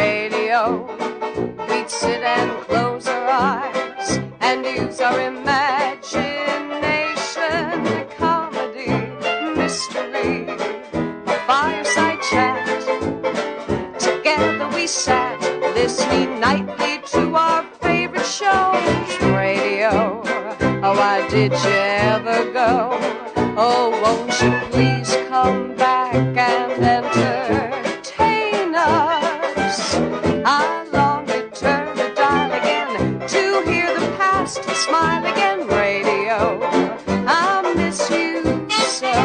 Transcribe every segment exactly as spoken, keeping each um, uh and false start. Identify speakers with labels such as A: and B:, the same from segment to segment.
A: radio. We'd sit and close our eyes and use our imagination. Comedy, mystery, a fireside chat. Together we sat, listening nightly to our favorite shows. Radio, oh, why did you ever go? Oh, won't you please come back and entertain us? I long to turn the dial again to hear the past smile again. Radio, I miss you so.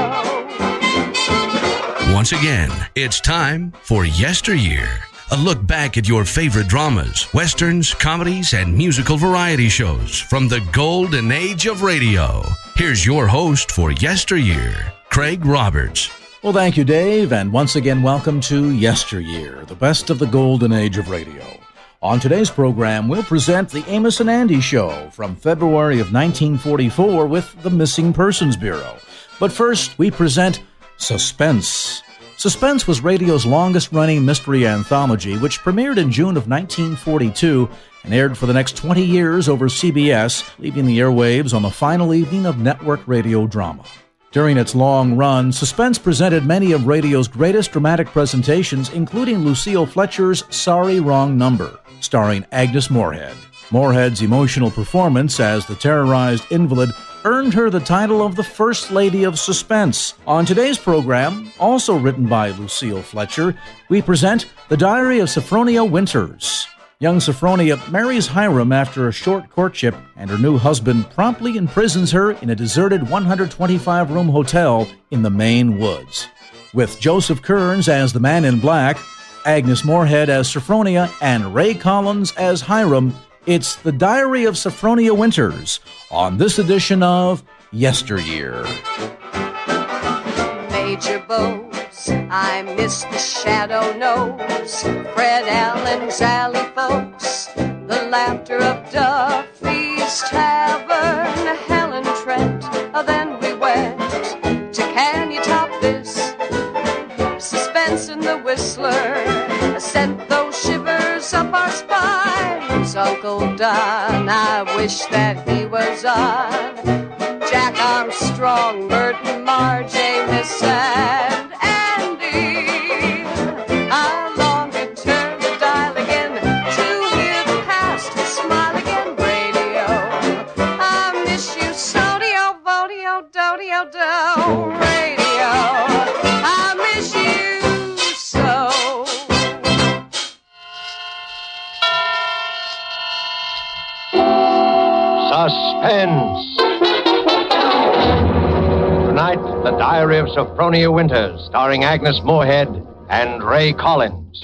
B: Once again, it's time for Yesteryear. A look back at your favorite dramas, westerns, comedies, and musical variety shows from the golden age of radio. Here's your host for Yesteryear, Craig Roberts.
C: Well, thank you, Dave, and once again, welcome to Yesteryear, the best of the golden age of radio. On today's program, we'll present the Amos and Andy Show from February of nineteen forty-four with the Missing Persons Bureau. But first, we present Suspense. Suspense was radio's longest-running mystery anthology, which premiered in June of nineteen forty-two and aired for the next twenty years over C B S, leaving the airwaves on the final evening of network radio drama. During its long run, Suspense presented many of radio's greatest dramatic presentations, including Lucille Fletcher's Sorry Wrong Number, starring Agnes Moorehead. Moorehead's emotional performance as the terrorized invalid earned her the title of the First Lady of Suspense. On today's program, also written by Lucille Fletcher, we present The Diary of Sophronia Winters. Young Sophronia marries Hiram after a short courtship, and her new husband promptly imprisons her in a deserted one hundred twenty-five room hotel in the Maine woods. With Joseph Kearns as the Man in Black, Agnes Moorehead as Sophronia, and Ray Collins as Hiram, it's The Diary of Sophronia Winters on this edition of Yesteryear.
A: Major Bowes, I miss the shadow nose, Fred Allen's alley folks, the laughter of Duffy's Tavern, Helen Trent, oh, then we went to Can You Top This? Suspense in the Whistler sent those shivers up our spines. Uncle Don, I wish that he was on. Jack Armstrong, Merton, Marge, Amos, and Andy. I long to turn the dial again to hear the past smile again. Radio, I miss you so. Dio, vodio, do-dio, do. Radio, I miss you so.
D: Suspense. Tonight, The Diary of Sophronia Winters, starring Agnes Moorehead and Ray Collins.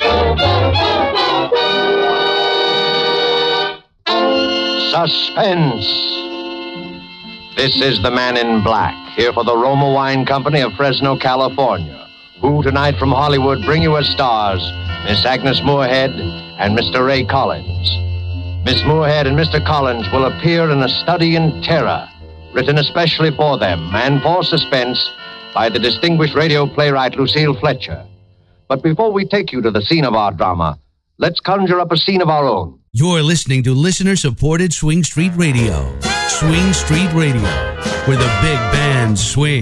D: Suspense. This is the Man in Black, here for the Roma Wine Company of Fresno, California, who tonight from Hollywood bring you as stars Miss Agnes Moorehead and Mister Ray Collins. Miss Moorehead and Mister Collins will appear in A Study in Terror, written especially for them and for Suspense by the distinguished radio playwright Lucille Fletcher. But before we take you to the scene of our drama, let's conjure up a scene of our own.
B: You're listening to listener-supported Swing Street Radio. Swing Street Radio, where the big bands swing.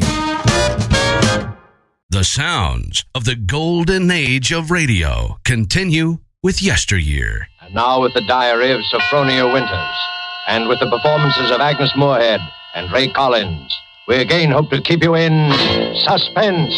B: The sounds of the golden age of radio continue with Yesteryear.
D: And now with The Diary of Sophronia Winters, and with the performances of Agnes Moorehead and Ray Collins, we again hope to keep you in suspense.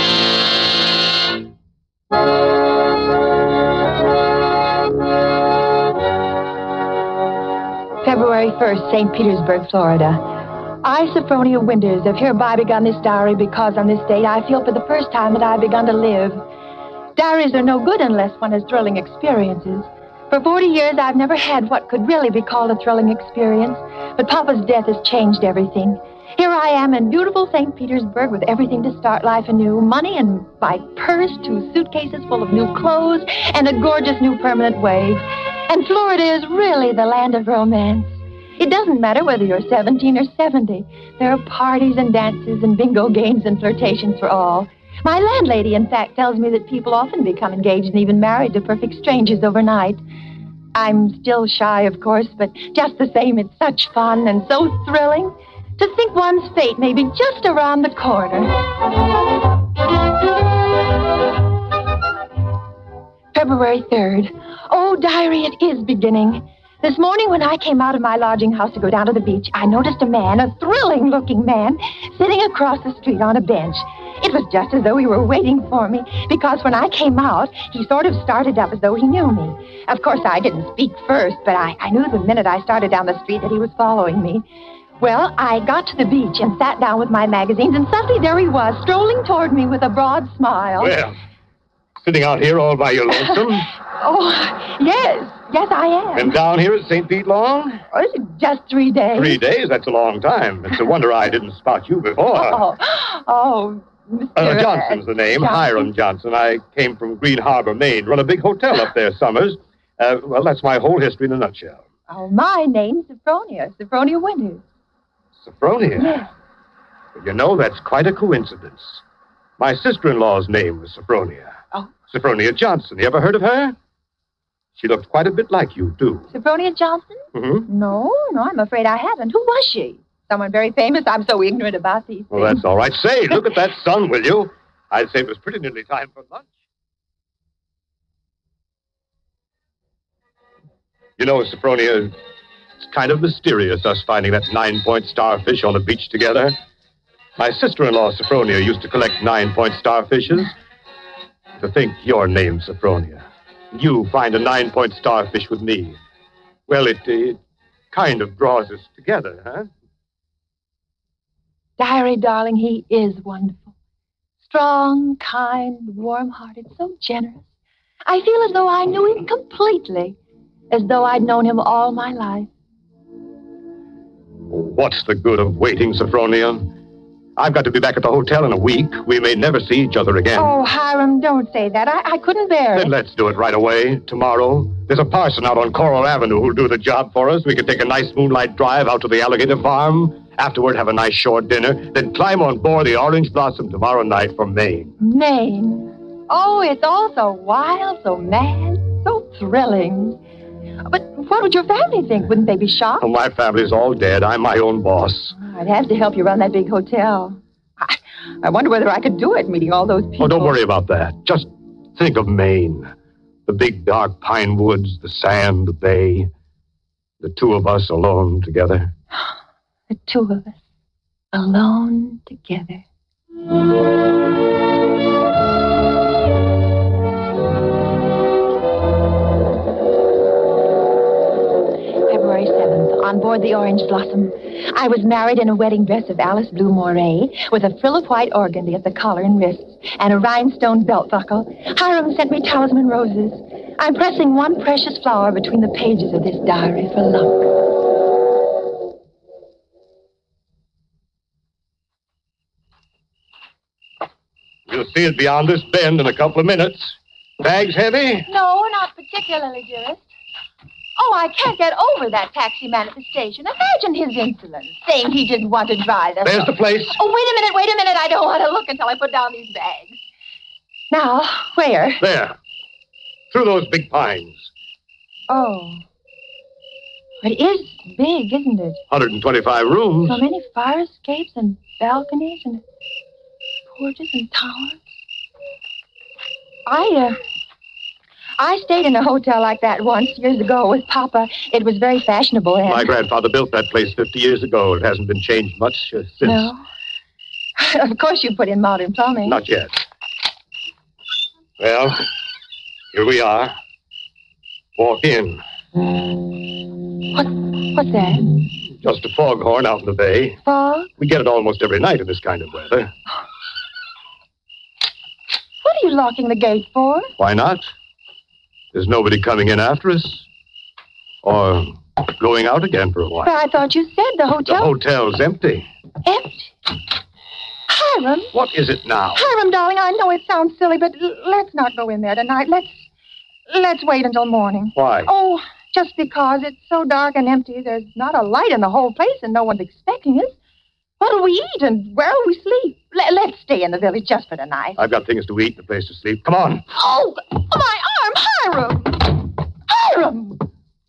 E: February first, Saint Petersburg, Florida. I, Sophronia Winters, have hereby begun this diary because on this date I feel for the first time that I've begun to live. Diaries are no good unless one has thrilling experiences. For forty years, I've never had what could really be called a thrilling experience, but Papa's death has changed everything. Here I am in beautiful Saint Petersburg with everything to start life anew, money in my purse, two suitcases full of new clothes, and a gorgeous new permanent wave. And Florida is really the land of romance. It doesn't matter whether you're seventeen or seventy. There are parties and dances and bingo games and flirtations for all. My landlady, in fact, tells me that people often become engaged and even married to perfect strangers overnight. I'm still shy, of course, but just the same, it's such fun and so thrilling to think one's fate may be just around the corner. February third. Oh, diary, it is beginning. This morning when I came out of my lodging house to go down to the beach, I noticed a man, a thrilling-looking man, sitting across the street on a bench. It was just as though he were waiting for me, because when I came out, he sort of started up as though he knew me. Of course, I didn't speak first, but I, I knew the minute I started down the street that he was following me. Well, I got to the beach and sat down with my magazines, and suddenly there he was, strolling toward me with a broad smile.
D: Well, sitting out here all by your lonesome?
E: Oh, yes. Yes, I am.
D: Been down here at Saint Pete long?
E: Oh, just three days.
D: Three days? That's a long time. It's a wonder I didn't spot you before.
E: Oh, oh, Mister
D: Uh, Johnson's the name,
E: Johnson.
D: Hiram Johnson. I came from Green Harbor, Maine. Run a big hotel up there summers. Uh, well, that's my whole history in a nutshell.
E: Oh, my name's Sophronia, Sophronia Winters.
D: Sophronia?
E: Yes.
D: You know, that's quite a coincidence. My sister-in-law's name was Sophronia.
E: Oh.
D: Sophronia Johnson. You ever heard of her? She looked quite a bit like you, too.
E: Sophronia Johnson?
D: Mm-hmm.
E: No, no, I'm afraid I haven't. Who was she? Someone very famous? I'm so ignorant about these things.
D: Well, that's all right. Say, look at that sun, will you? I'd say it was pretty nearly time for lunch. You know, Sophronia, it's kind of mysterious, us finding that nine-point starfish on the beach together. My sister-in-law, Sophronia, used to collect nine-point starfishes. To think your name's Sophronia. You find a nine-point starfish with me. Well, it, it kind of draws us together, huh?
E: Diary, darling, he is wonderful. Strong, kind, warm-hearted, so generous. I feel as though I knew him completely, as though I'd known him all my life.
D: What's the good of waiting, Sophronia? I've got to be back at the hotel in a week. We may never see each other again.
E: Oh, Hiram, don't say that. I, I couldn't bear
D: Then
E: it.
D: let's do it right away, tomorrow. There's a parson out on Coral Avenue who'll do the job for us. We can take a nice moonlight drive out to the alligator farm. Afterward, have a nice shore dinner. Then climb on board the Orange Blossom tomorrow night from Maine.
E: Maine. Oh, it's all so wild, so mad, so thrilling. But what would your family think? Wouldn't they be shocked?
D: Oh, my family's all dead. I'm my own boss.
E: I'd have to help you run that big hotel. I, I wonder whether I could do it, meeting all those people.
D: Oh, don't worry about that. Just think of Maine. The big, dark pine woods, the sand, the bay. The two of us alone together.
E: The two of us, alone together. February seventh, on board the Orange Blossom. I was married in a wedding dress of Alice Blue Moray, with a frill of white organdy at the collar and wrists, and a rhinestone belt buckle. Hiram sent me talisman roses. I'm pressing one precious flower between the pages of this diary for luck.
D: We'll see it beyond this bend in a couple of minutes. Bags heavy?
E: No, not particularly, dearest. Oh, I can't get over that taxi man at the station. Imagine his insolence, saying he didn't want to drive.
D: There's the place.
E: Oh, wait a minute, wait a minute. I don't want to look until I put down these bags. Now, where?
D: There. Through those big pines.
E: Oh. It is big, isn't it?
D: one hundred twenty-five rooms.
E: So many fire escapes and balconies and porches and towers. I, uh... I stayed in a hotel like that once, years ago, with Papa. It was very fashionable and...
D: My grandfather built that place fifty years ago. It hasn't been changed much uh, since.
E: No. Of course you put in modern plumbing.
D: Not yet. Well, here we are. Walk in.
E: What, what's that?
D: Just a foghorn out in the bay.
E: Fog?
D: We get it almost every night in this kind of weather.
E: What are you locking the gate for?
D: Why not? There's nobody coming in after us. Or going out again for a while.
E: But I thought you said the
D: The
E: hotel...
D: hotel's empty.
E: Empty. Hiram.
D: What is it now?
E: Hiram, darling, I know it sounds silly, but l- let's not go in there tonight. Let's... Let's wait until morning.
D: Why?
E: Oh, just because it's so dark and empty. There's not a light in the whole place and no one's expecting us. What'll we eat and where'll we sleep? Let, let's stay in the village just for tonight.
D: I've got things to eat and a place to sleep. Come on.
E: Oh, my arm, Hiram! Hiram!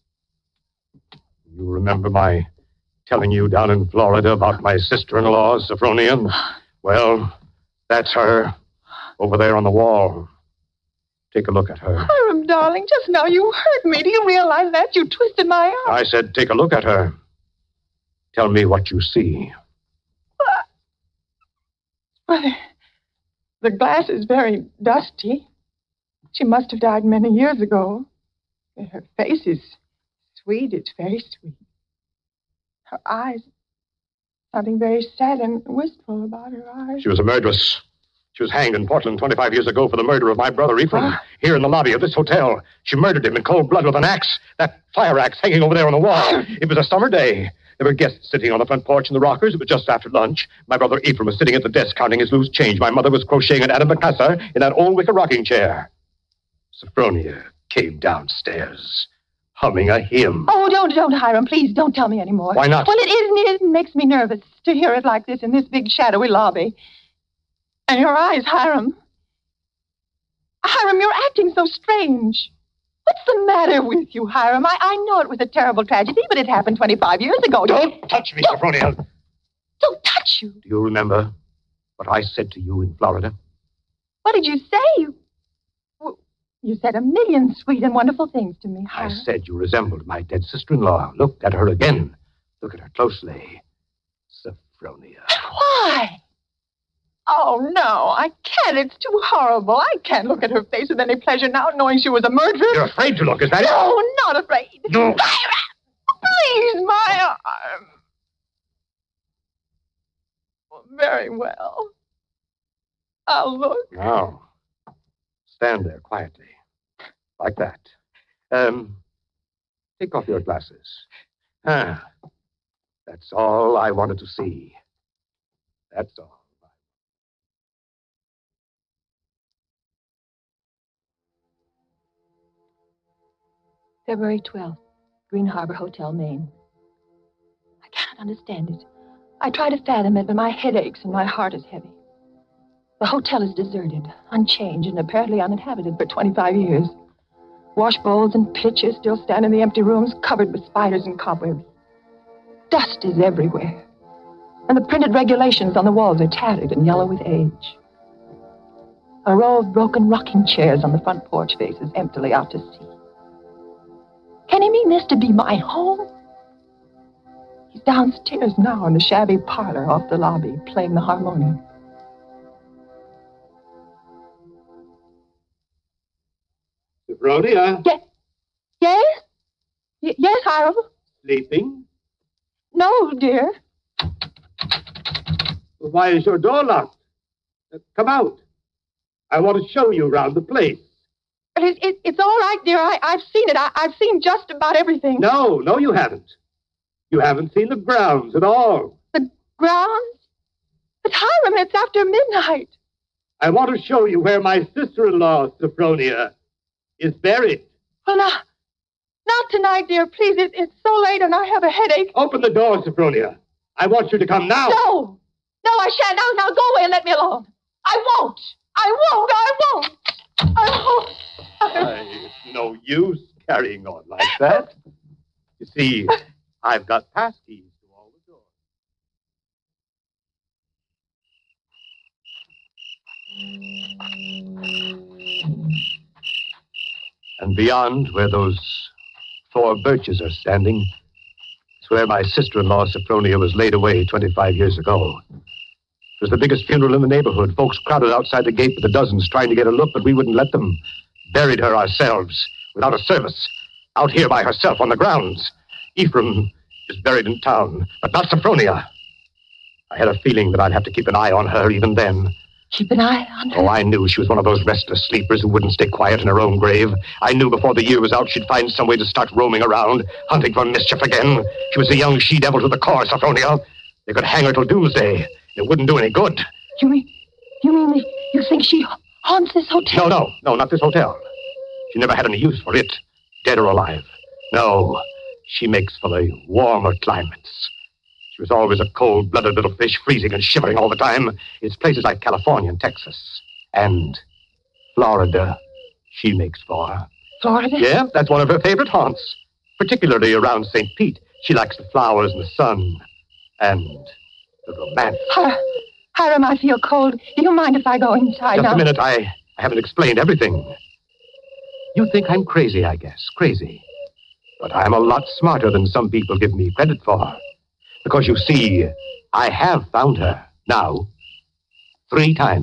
D: You remember my telling you down in Florida about my sister-in-law, Sophronia? Well, that's her over there on the wall. Take a look at her.
E: Hiram, darling, just now you hurt me. Do you realize that? You twisted my arm.
D: I said take a look at her. Tell me what you see.
E: Well, the, the glass is very dusty. She must have died many years ago. Her face is sweet. It's very sweet. Her eyes, something very sad and wistful about her eyes.
D: She was a murderess. She was hanged in Portland twenty-five years ago for the murder of my brother Ephraim.
E: Huh?
D: Here in the lobby of this hotel. She murdered him in cold blood with an axe. That fire axe hanging over there on the wall. It was a summer day. There were guests sitting on the front porch in the rockers. It was just after lunch. My brother Ephraim was sitting at the desk counting his loose change. My mother was crocheting an antimacassar in that old wicker rocking chair. Sophronia came downstairs, humming a hymn.
E: Oh, don't, don't, Hiram. Please, don't tell me anymore.
D: Why not?
E: Well, it isn't. It makes me nervous to hear it like this in this big, shadowy lobby. And your eyes, Hiram. Hiram, you're acting so strange. What's the matter with you, Hiram? I, I know it was a terrible tragedy, but it happened twenty-five years ago.
D: Don't touch me, Sophronia.
E: Don't touch you.
D: Do you remember what I said to you in Florida?
E: What did you say? You, well, you said a million sweet and wonderful things to me,
D: I
E: Hiram.
D: said you resembled my dead sister-in-law. Look at her again. Look at her closely. Sophronia.
E: Why? Oh, no, I can't. It's too horrible. I can't look at her face with any pleasure now, knowing she was a murderess.
D: You're afraid to look, is that it?
E: No, not afraid.
D: No.
E: Please, my arm. Well, very well. I'll look.
D: Now, stand there quietly. Like that. Um, take off your glasses. Ah, that's all I wanted to see. That's all.
E: February twelfth, Green Harbor Hotel, Maine. I cannot understand it. I try to fathom it, but my head aches and my heart is heavy. The hotel is deserted, unchanged, and apparently uninhabited for twenty-five years. Wash bowls and pitchers still stand in the empty rooms, covered with spiders and cobwebs. Dust is everywhere, and the printed regulations on the walls are tattered and yellow with age. A row of broken rocking chairs on the front porch faces emptily out to sea. Can he mean this to be my home? He's downstairs now in the shabby parlor off the lobby, playing the harmonium.
D: Sophronia?
E: Yes? Yes? Y- yes, Hiram?
D: Sleeping?
E: No, dear.
D: Why is your door locked? Uh, come out. I want to show you around the place.
E: But it, it, it's all right, dear. I, I've seen it. I, I've seen just about everything.
D: No, no, you haven't. You haven't seen the grounds at all.
E: The grounds? But Hiram, it's after midnight.
D: I want to show you where my sister-in-law, Sophronia, is buried.
E: Well, now, not tonight, dear. Please, it, it's so late and I have a headache.
D: Open the door, Sophronia. I want you to come now.
E: No. No, I shan't. Now, now, go away and let me alone. I won't. I won't. I won't. I won't.
D: I, it's no use carrying on like that. You see, I've got passkeys to all the doors. And beyond, where those four birches are standing, is where my sister-in-law, Sophronia, was laid away twenty-five years ago. It was the biggest funeral in the neighborhood. Folks crowded outside the gate with the dozens trying to get a look, but we wouldn't let them. Buried her ourselves, without a service, out here by herself on the grounds. Ephraim is buried in town, but not Sophronia. I had a feeling that I'd have to keep an eye on her even then.
E: Keep an eye on her.
D: Oh, I knew she was one of those restless sleepers who wouldn't stay quiet in her own grave. I knew before the year was out she'd find some way to start roaming around, hunting for mischief again. She was a young she-devil to the core, Sophronia. They could hang her till doomsday. It wouldn't do any good.
E: You mean, you mean that you think she haunts this hotel?
D: No, no, no, not this hotel. She never had any use for it, dead or alive. No, she makes for the warmer climates. She was always a cold-blooded little fish, freezing and shivering all the time. It's places like California and Texas and Florida she makes for her.
E: Florida?
D: Yeah, that's one of her favorite haunts, particularly around Saint Pete. She likes the flowers and the sun and the romance.
E: Hi- Hiram, I feel cold. Do you mind if I go inside
D: Just
E: now?
D: a minute. I, I haven't explained everything. You think I'm crazy, I guess. Crazy. But I'm a lot smarter than some people give me credit for. Because you see, I have found her now. Three times.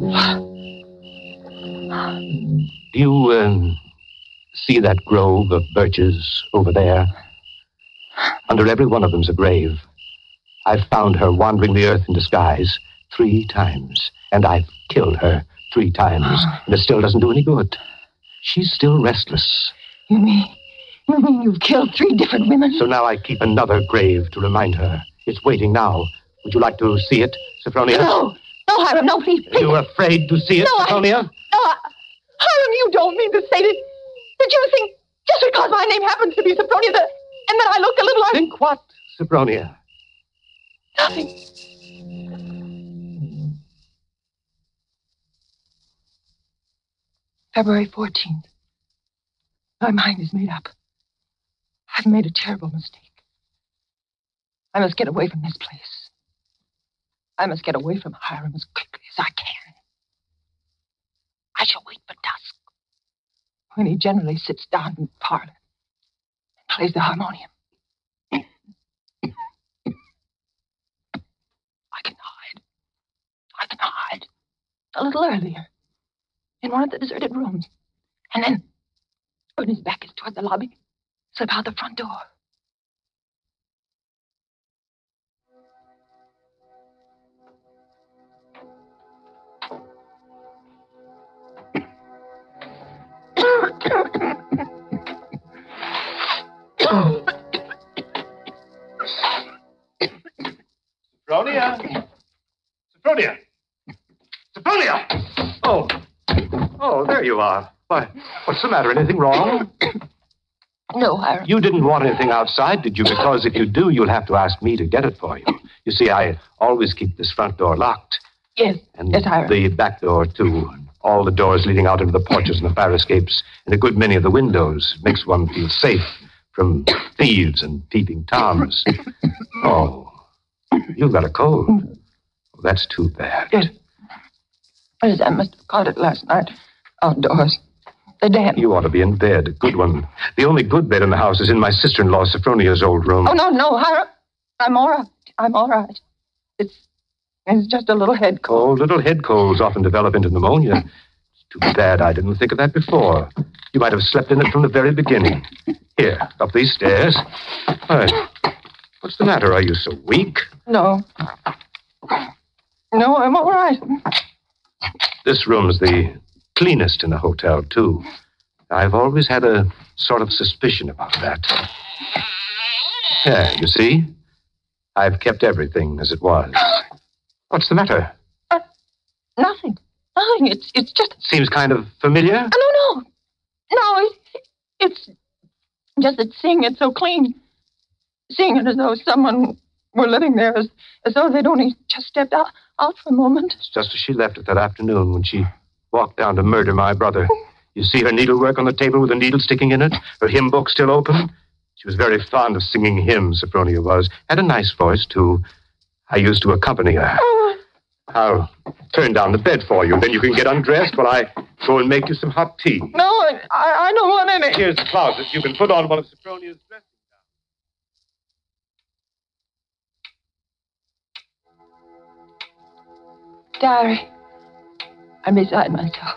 D: Do you um, see that grove of birches over there? Under every one of them's a grave. I've found her wandering the earth in disguise three times. And I've killed her three times. And it still doesn't do any good. She's still restless.
E: You mean, you mean you've killed three different women?
D: So now I keep another grave to remind her. It's waiting now. Would you like to see it, Sophronia?
E: No. No, Hiram, no, please, please.
D: Are you afraid to see it,
E: No, I-
D: Sophronia?
E: No, I, Hiram, you don't mean to say that, that you think just because my name happens to be Sophronia that, and that I look a little like...
D: Think what, Sophronia?
E: Nothing. February fourteenth. My mind is made up. I've made a terrible mistake. I must get away from this place. I must get away from Hiram as quickly as I can. I shall wait for dusk, when he generally sits down in the parlor and plays the harmonium. I can hide. I can hide a little earlier in one of the deserted rooms. And then, when his back is toward the lobby, slip out the front door.
D: Sophronia? Sophronia? Sophronia! Oh. Oh, there you are. Why, what's the matter? Anything wrong?
E: No, Hiram.
D: You didn't want anything outside, did you? Because if you do, you'll have to ask me to get it for you. You see, I always keep this front door locked.
E: Yes,
D: And
E: yes, Hiram.
D: the back door, too. All the doors leading out into the porches and the fire escapes, and a good many of the windows. Makes one feel safe from thieves and peeping toms. Oh, you've got a cold. Oh, that's too bad.
E: Yes. Yes, I must have caught it last night outdoors. The damn...
D: You ought to be in bed, a good one. The only good bed in the house is in my sister-in-law Sophronia's old room.
E: Oh, no, no, Hiram. I'm all right. I'm all right. It's, it's just a little head cold.
D: Oh, little head colds often develop into pneumonia. It's too bad I didn't think of that before. You might have slept in it from the very beginning. Here, up these stairs. Why, what's the matter? Are you so weak?
E: No. No, I'm all right.
D: This room's the cleanest in the hotel, too. I've always had a sort of suspicion about that. Yeah, you see? I've kept everything as it was. What's the matter?
E: Uh, nothing. Nothing. It's it's just...
D: Seems kind of familiar?
E: Oh, no, no. No, it, it's just that seeing it so clean. Seeing it as though someone were living there, as, as though they'd only just stepped out, out for a moment.
D: It's just as she left it that afternoon when she walked down to murder my brother. You see her needlework on the table with a needle sticking in it? Her hymn book still open? She was very fond of singing hymns, Sophronia was. Had a nice voice, too. I used to accompany her.
E: Oh,
D: I'll turn down the bed for you. Then you can get undressed while I go and make you some hot tea.
E: no, I, I don't want any.
D: Here's the closet. You can put on one of Sophronia's dresses.
E: Diary, I'm beside myself.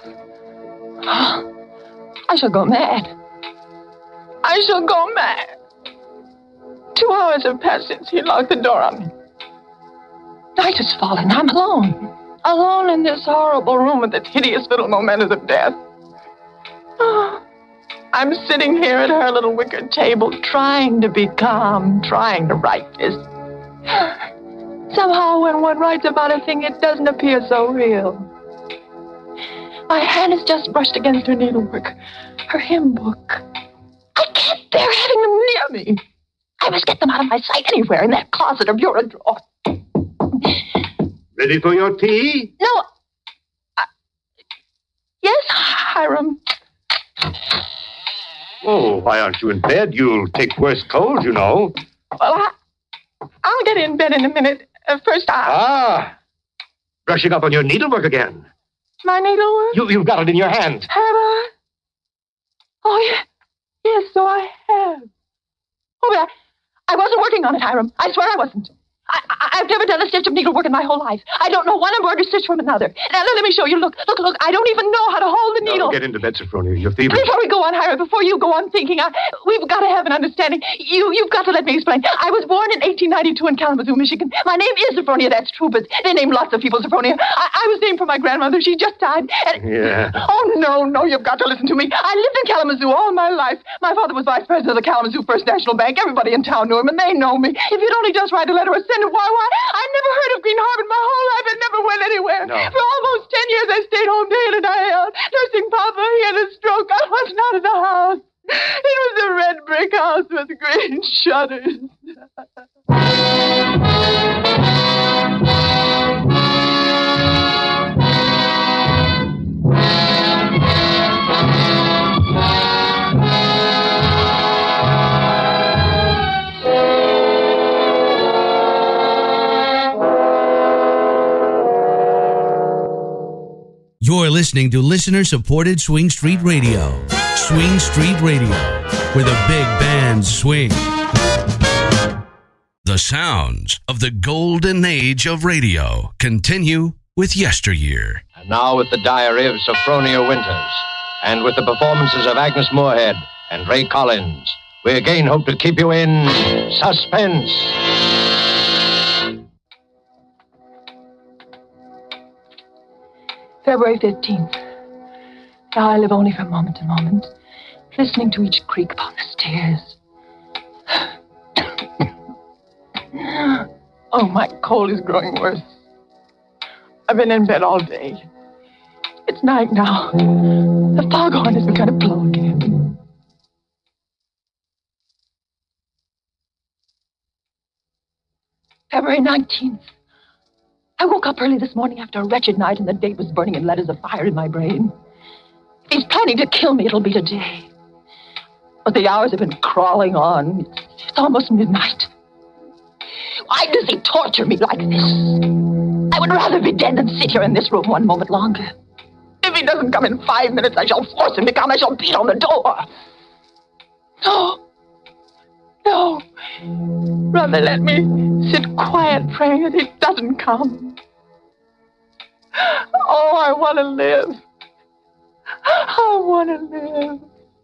E: I shall go mad. I shall go mad. Two hours have passed since he locked the door on me. Night has fallen. I'm alone. Alone in this horrible room with its hideous little mementos of death. Oh, I'm sitting here at her little wicker table, trying to be calm, trying to write this. Somehow, when one writes about a thing, it doesn't appear so real. My hand is just brushed against her needlework, her hymn book. I can't bear having them near me. I I must get them out of my sight anywhere in that closet or bureau drawer.
F: Ready for your tea?
E: No. I... Yes, Hiram.
F: Oh, why aren't you in bed? You'll take worse cold, you know.
E: Well, I... I'll get in bed in a minute. Uh, first, I...
F: Ah, brushing up on your needlework again.
E: My needlework?
F: You, you've got it in your hand.
E: Have I? Oh, yeah. Yes, so I have. Oh, but I, I wasn't working on it, Hiram. I swear I wasn't. I, I, I've never done a stitch of needlework in my whole life. I don't know one embroidery stitch from another. Now, let me show you. Look, look, look. I don't even know how to hold the needle.
F: No, get into bed, Sophronia. You're feverish.
E: Before we go on, Hiram, before you go on thinking, I, we've got to have an understanding. You, you've got to let me explain. I was born in eighteen ninety-two in Kalamazoo, Michigan. My name is Sophronia, that's true, but they name lots of people Sophronia. I, I was named for my grandmother. She just died. And...
F: Yeah.
E: Oh, no, no, you've got to listen to me. I lived in Kalamazoo all my life. My father was vice president of the Kalamazoo First National Bank. Everybody in town knew him, and they know me. If you'd only just write a letter or send it, why, why? I never heard of Green Harbor in my whole life. It never went anywhere.
F: No.
E: For almost ten years, I stayed home day in and day out, nursing Papa. He had a stroke. I wasn't out of the house. It was a red brick house with green shutters.
B: You're listening to listener-supported Swing Street Radio. Swing Street Radio, where the big bands swing. The sounds of the golden age of radio continue with Yesteryear.
D: And now with the diary of Sophronia Winters, and with the performances of Agnes Moorehead and Ray Collins, we again hope to keep you in suspense.
E: February fifteenth. Now I live only from moment to moment, listening to each creak upon the stairs. Oh, my cold is growing worse. I've been in bed all day. It's night now. The foghorn has begun to blow again. February nineteenth. I woke up early this morning after a wretched night, and the date was burning in letters of fire in my brain. If he's planning to kill me, it'll be today. But the hours have been crawling on. It's, it's almost midnight. Why does he torture me like this? I would rather be dead than sit here in this room one moment longer. If he doesn't come in five minutes, I shall force him to come. I shall beat on the door. No. No. Rather let me sit quiet praying that he doesn't come. Oh, I want to live. I want to live.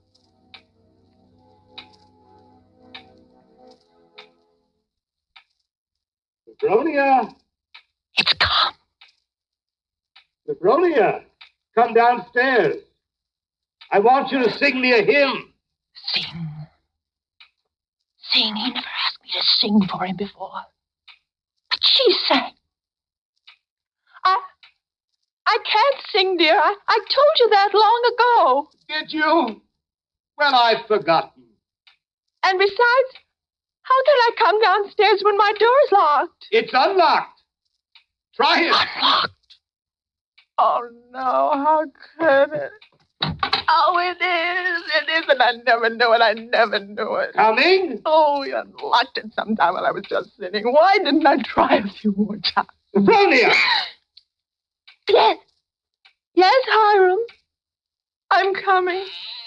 F: Sophronia!
E: It's come.
F: Sophronia, come downstairs. I want you to sing me a hymn.
E: Sing. Sing. He never asked me to sing for him before. But she sang. I... I can't sing, dear. I, I told you that long ago.
F: Did you? Well, I've forgotten.
E: And besides, how can I come downstairs when my door's locked?
F: It's unlocked. Try it.
E: Unlocked? Oh, no. How could it? Oh, it is. It is, and I never knew it. I never knew it.
F: Coming?
E: Oh, you unlocked it sometime while I was just sitting. Why didn't I try a few more times?
F: Sophronia!
E: Yes. Yes, Hiram. I'm coming.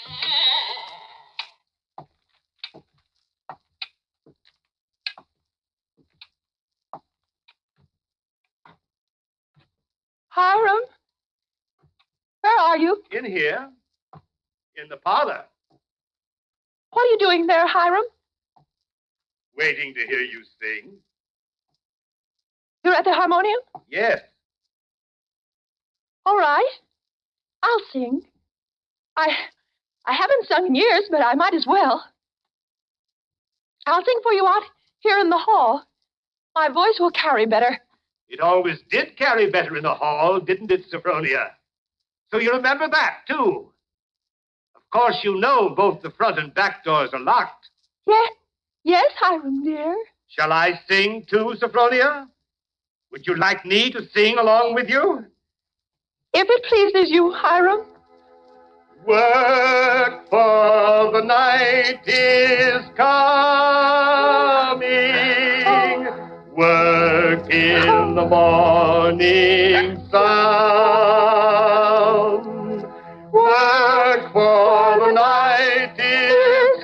E: Hiram? Where are you?
F: In here. In the parlor.
E: What are you doing there, Hiram?
F: Waiting to hear you sing.
E: You're at the harmonium?
F: Yes.
E: All right. I'll sing. I I haven't sung in years, but I might as well. I'll sing for you out here in the hall. My voice will carry better.
F: It always did carry better in the hall, didn't it, Sophronia? So you remember that, too. Of course, you know both the front and back doors are locked.
E: Yes, Yes, Hiram, dear.
F: Shall I sing too, Sophronia? Would you like me to sing along with you?
E: If it pleases you, Hiram.
F: Work, for the night is coming. Work in the morning sun. Work, for the night is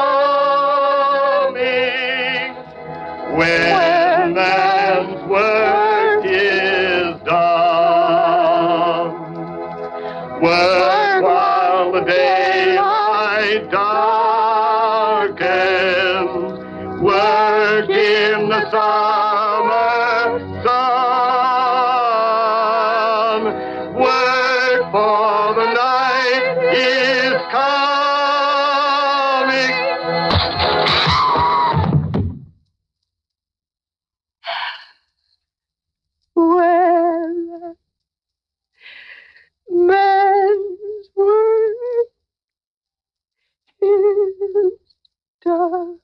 F: coming. When man's work is done. Work while the daylight darkens. Work in the summer sun. Work, for the night is coming.
E: Well, man's work is done.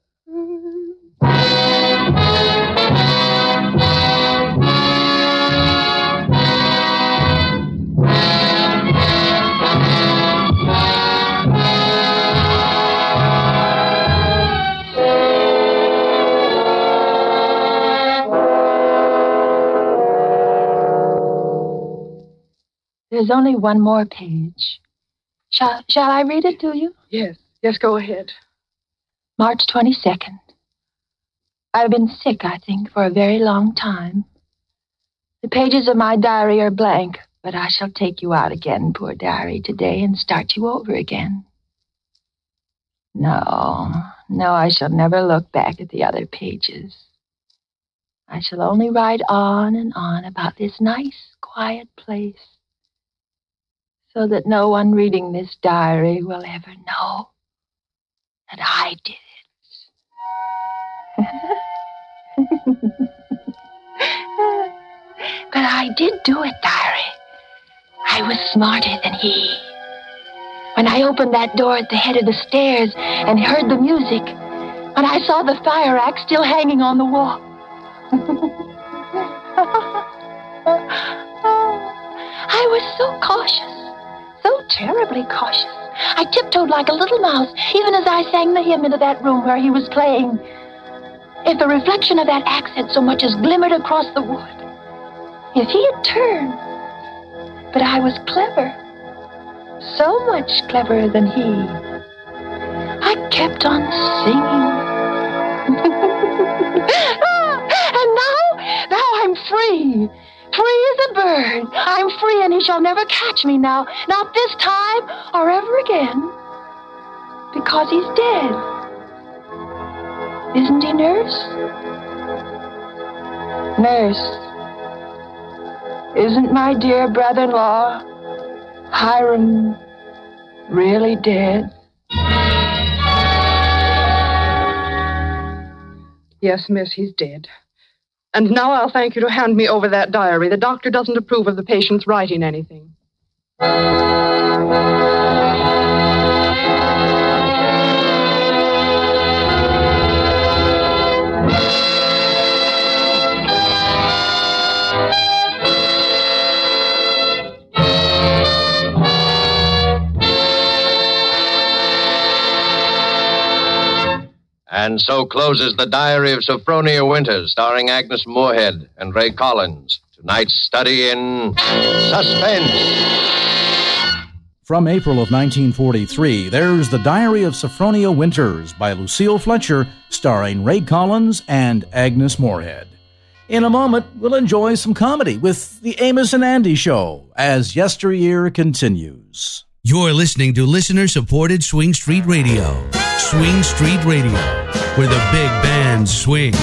E: There's only one more page. Shall, shall I read it to you?
G: Yes, yes, go ahead.
E: March twenty-second. I've been sick, I think, for a very long time. The pages of my diary are blank, but I shall take you out again, poor diary, today and start you over again. No, no, I shall never look back at the other pages. I shall only write on and on about this nice, quiet place, so that no one reading this diary will ever know that I did it. But I did do it, diary. I was smarter than he. When I opened that door at the head of the stairs and heard the music, when I saw the fire axe still hanging on the wall. I was so cautious. So terribly cautious. I tiptoed like a little mouse, even as I sang the hymn into that room where he was playing. If the reflection of that axe had so much as glimmered across the wood, if he had turned. But I was clever. So much cleverer than he. I kept on singing. And now, now I'm free. Free as a bird. I'm free, and he shall never catch me now. Not this time or ever again. Because he's dead. Isn't he, nurse? Nurse. Isn't my dear brother-in-law, Hiram, really dead?
G: Yes, miss, he's dead. And now I'll thank you to hand me over that diary. The doctor doesn't approve of the patient's writing anything.
D: And so closes The Diary of Sophronia Winters, starring Agnes Moorehead and Ray Collins. Tonight's study in suspense.
C: From April of nineteen forty-three, there's The Diary of Sophronia Winters by Lucille Fletcher, starring Ray Collins and Agnes Moorehead. In a moment, we'll enjoy some comedy with The Amos and Andy Show as Yesteryear continues.
B: You're listening to listener-supported Swing Street Radio. Swing Street Radio, where the big bands swing.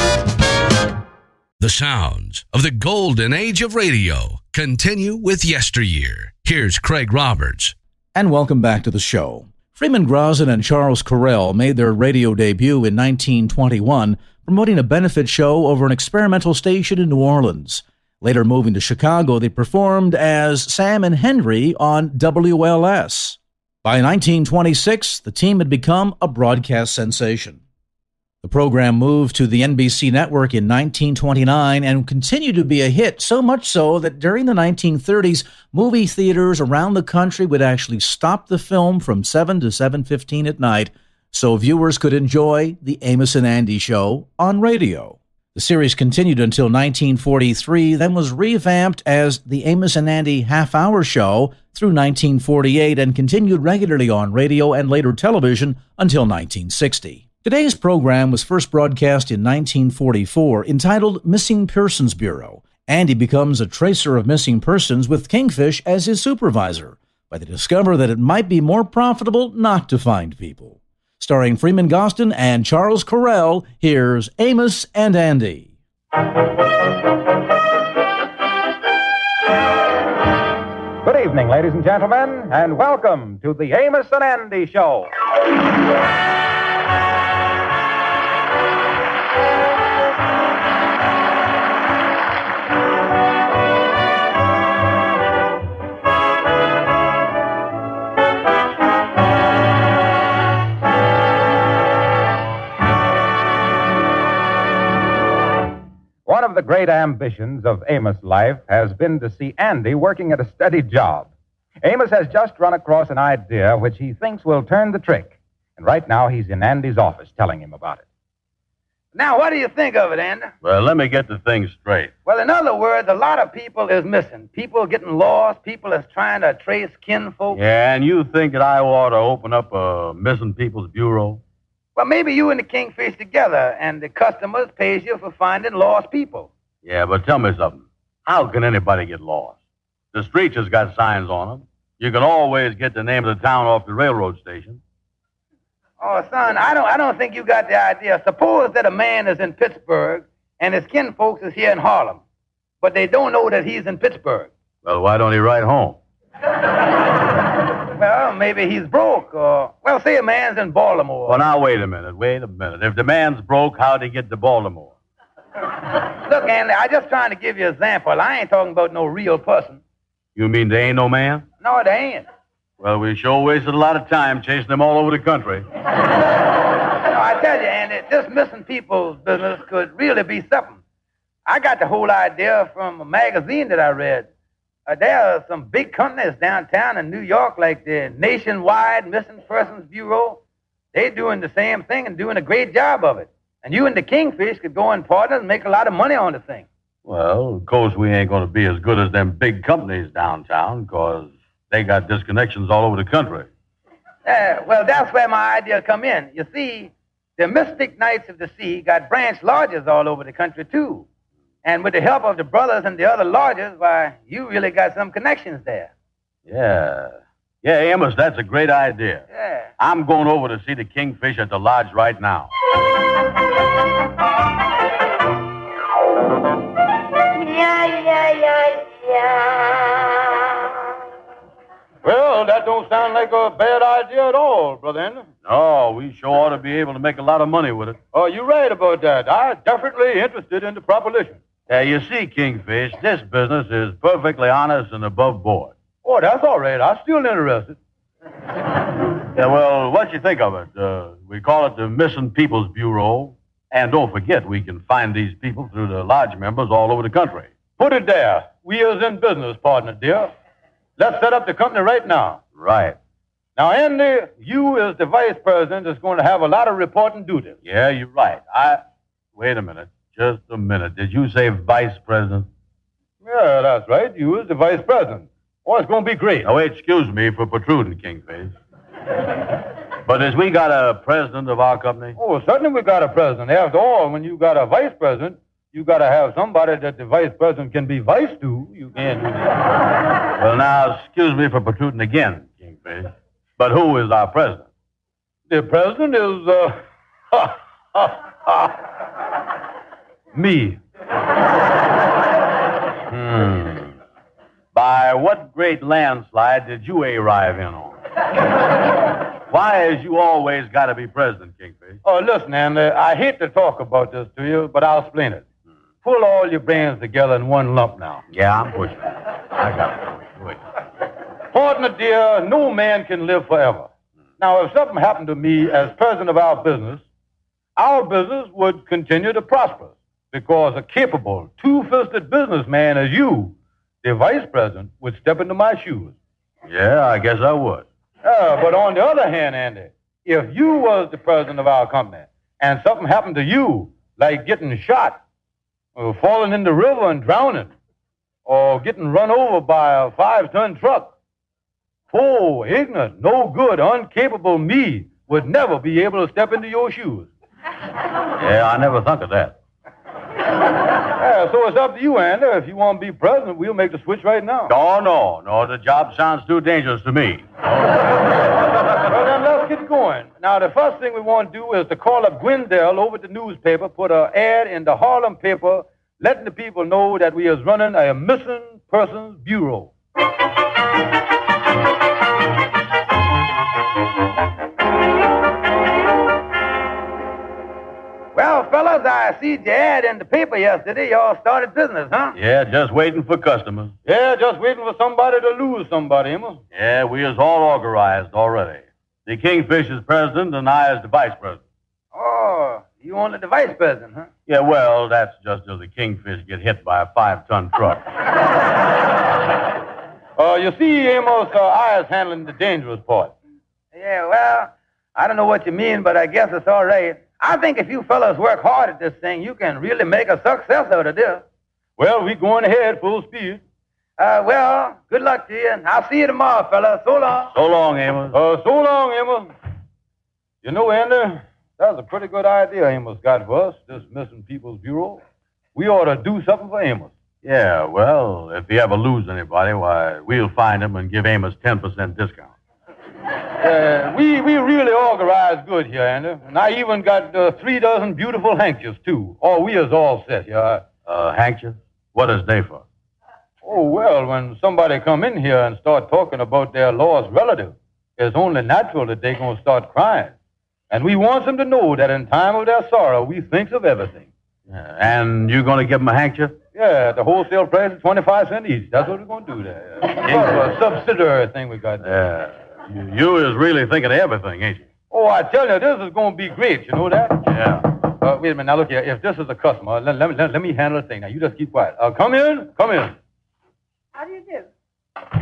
B: The sounds of the golden age of radio continue with Yesteryear. Here's Craig Roberts.
C: And welcome back to the show. Freeman Grosin and Charles Correll made their radio debut in nineteen twenty-one, promoting a benefit show over an experimental station in New Orleans. Later moving to Chicago, they performed as Sam and Henry on W L S. By nineteen twenty-six, the team had become a broadcast sensation. The The program moved to the N B C network in nineteen twenty-nine and continued to be a hit, so much so that during the nineteen thirties, movie theaters around the country would actually stop the film from seven to seven fifteen at night so viewers could enjoy the Amos and Andy Show on radio. The series continued until nineteen forty-three, then was revamped as the Amos and Andy Half-Hour Show through nineteen forty-eight and continued regularly on radio and later television until nineteen sixty. Today's program was first broadcast in nineteen forty-four, entitled Missing Persons Bureau. Andy becomes a tracer of missing persons with Kingfish as his supervisor, but they discover that it might be more profitable not to find people. Starring Freeman Gostin and Charles Correll, here's Amos and Andy.
H: Good evening, ladies and gentlemen, and welcome to the Amos and Andy Show. One of the great ambitions of Amos' life has been to see Andy working at a steady job. Amos has just run across an idea which he thinks will turn the trick. And right now he's in Andy's office telling him about it.
I: Now, what do you think of it, Andy?
J: Well, let me get the thing straight.
I: Well, in other words, a lot of people is missing. People getting lost. People is trying to trace kinfolk.
J: Yeah, and you think that I ought to open up a missing people's bureau?
I: Well, maybe you and the Kingfish together, and the customers pays you for finding lost people.
J: Yeah, but tell me something. How can anybody get lost? The streets has got signs on them. You can always get the name of the town off the railroad station.
I: Oh, son, I don't I don't think you got the idea. Suppose that a man is in Pittsburgh, and his kinfolks is here in Harlem, but they don't know that he's in Pittsburgh.
J: Well, why don't he write home?
I: Well, maybe he's broke, or, well, say a man's in Baltimore.
J: Well, now, wait a minute, wait a minute. If the man's broke, how'd he get to Baltimore?
I: Look, Andy, I'm just trying to give you an example. I ain't talking about no real person.
J: You mean there ain't no man?
I: No, there ain't.
J: Well, we sure wasted a lot of time chasing them all over the country.
I: No, I tell you, Andy, this missing people's business could really be something. I got the whole idea from a magazine that I read. Uh, there are some big companies downtown in New York, like the Nationwide Missing Persons Bureau. They're doing the same thing and doing a great job of it. And you and the Kingfish could go in partners and make a lot of money on the thing.
J: Well, of course, we ain't going to be as good as them big companies downtown, because they got disconnections all over the country.
I: Uh, well, that's where my idea come in. You see, the Mystic Knights of the Sea got branch lodges all over the country, too. And with the help of the brothers and the other lodges, why, you really got some connections there.
J: Yeah. Yeah, Amos, that's a great idea.
I: Yeah.
J: I'm going over to see the Kingfish at the lodge right now.
K: Yeah, yeah, yeah, yeah.
H: Well, that don't sound like a bad idea at all, Brother Andy.
J: No, we sure ought to be able to make a lot of money with it.
H: Oh, you're right about that. I'm definitely interested in the proposition.
J: Yeah, you see, Kingfish, this business is perfectly honest and above board.
H: Oh, that's all right. I'm still interested.
J: Yeah, well, what you think of it? Uh, we call it the Missing People's Bureau. And don't forget, we can find these people through the lodge members all over the country.
H: Put it there. We is in business, partner, dear. Let's set up the company right now.
J: Right.
H: Now, Andy, you as the vice president is going to have a lot of reporting duties.
J: Yeah, you're right. I... Wait a minute. Just a minute. Did you say vice president?
H: Yeah, that's right. You is the vice president. Oh, it's going to be great.
J: Now, wait, excuse me for protruding, Kingfish. But as we got a president of our company?
H: Oh, certainly we got a president. After all, when you got a vice president, you got to have somebody that the vice president can be vice to. You can't do that.
J: Well, now, excuse me for protruding again, Kingfish. But who is our president?
H: The president is, uh... me.
J: Hmm. By what great landslide did you arrive in on? Why has you always got to be president, Kingfish?
H: Oh, listen, Andy, I hate to talk about this to you, but I'll explain it. Hmm. Pull all your brains together in one lump now.
J: Yeah, I'm pushing. I got it. Wait.
H: Partner, dear, no man can live forever. Hmm. Now, if something happened to me as president of our business,
L: our business would continue to prosper because a capable, two-fisted businessman as you, the vice president, would step into my shoes.
J: Yeah, I guess I would.
L: Uh, but on the other hand, Andy, if you was the president of our company and something happened to you, like getting shot, or falling in the river and drowning, or getting run over by a five-ton truck, poor, ignorant, no good, incapable me would never be able to step into your shoes.
J: Yeah, I never thought of that.
L: Yeah, so it's up to you, Andy. If you want to be president, we'll make the switch right now.
J: No, no, no. The job sounds too dangerous to me.
L: Well, then let's get going. Now, the first thing we want to do is to call up Gwendell over at the newspaper, put an ad in the Harlem paper, letting the people know that we is running a missing persons bureau.
I: Well, fellas, I see the ad in the paper yesterday. Y'all started business, huh?
J: Yeah, just waiting for customers.
L: Yeah, just waiting for somebody to lose somebody, Emma.
J: Yeah, we is all organized already. The Kingfish is president and I is the vice president.
I: Oh, you only the vice president, huh?
J: Yeah, well, that's just till the Kingfish get hit by a five-ton truck.
L: uh, you see, Amos, uh, I is handling the dangerous part.
I: Yeah, well, I don't know what you mean, but I guess it's all right. I think if you fellas work hard at this thing, you can really make a success out of this.
L: Well, we going ahead full speed.
I: Uh, well, good luck to you, and I'll see you tomorrow, fellas. So long.
J: So long, Amos.
L: Uh, so long, Amos. You know, Andy, that's a pretty good idea Amos got for us, this Missing People's Bureau. We ought to do something for Amos.
J: Yeah, well, if you ever lose anybody, why, we'll find him and give Amos ten percent discount.
L: Uh, we, we really organized good here, Andy. And I even got uh, three dozen beautiful handkerchiefs, too. Oh, we is all set here.
J: Uh, handkerchiefs? What is they for?
L: Oh, well, when somebody come in here and start talking about their lost relative, it's only natural that they going to start crying. And we want them to know that in time of their sorrow, we thinks of everything.
J: Yeah, and you going to give them a handkerchief?
L: Yeah, the wholesale price is twenty-five cents each. That's what we're going to do there. It's a subsidiary thing we got there.
J: Yeah. You, you is really thinking of everything, ain't you?
L: Oh, I tell you, this is going to be great. You know that?
J: Yeah.
L: Uh, wait a minute. Now, look here. If this is a customer, let, let, let, let me handle the thing. Now, you just keep quiet. Uh, come in. Come in.
M: How do you do?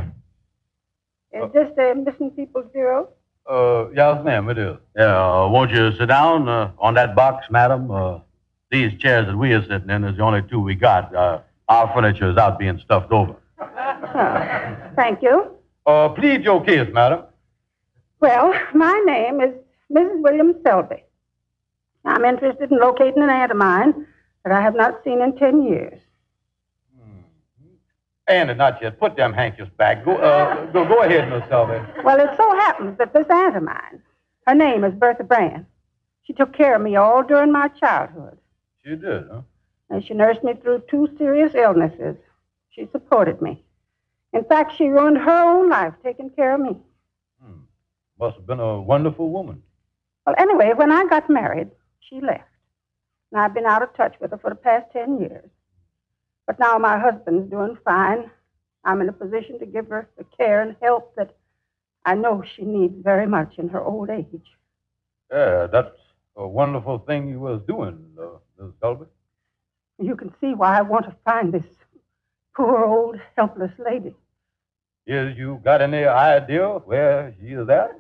M: Is uh, this the Missing People's Bureau?
L: Uh, yes, ma'am, it is.
J: Yeah, uh, won't you sit down uh, on that box, madam? Uh, these chairs that we are sitting in is the only two we got. Uh, our furniture is out being stuffed over.
M: Oh, thank you.
L: Uh, plead your case, madam.
M: Well, my name is Missus William Selby. I'm interested in locating an aunt of mine that I have not seen in ten years.
L: Hmm. Andy, not yet. Put them handkerchiefs back. Go, uh, go, go ahead, Miss Selby.
M: Well, it so happens that this aunt of mine, her name is Bertha Brand. She took care of me all during my childhood.
L: She did, huh?
M: And she nursed me through two serious illnesses. She supported me. In fact, she ruined her own life taking care of me.
L: Hmm. Must have been a wonderful woman.
M: Well, anyway, when I got married, she left. And I've been out of touch with her for the past ten years. But now my husband's doing fine. I'm in a position to give her the care and help that I know she needs very much in her old age.
L: Yeah, that's a wonderful thing you was doing, uh, Miss Selby.
M: You can see why I want to find this poor old helpless lady.
L: Yes, you got any idea where she is at?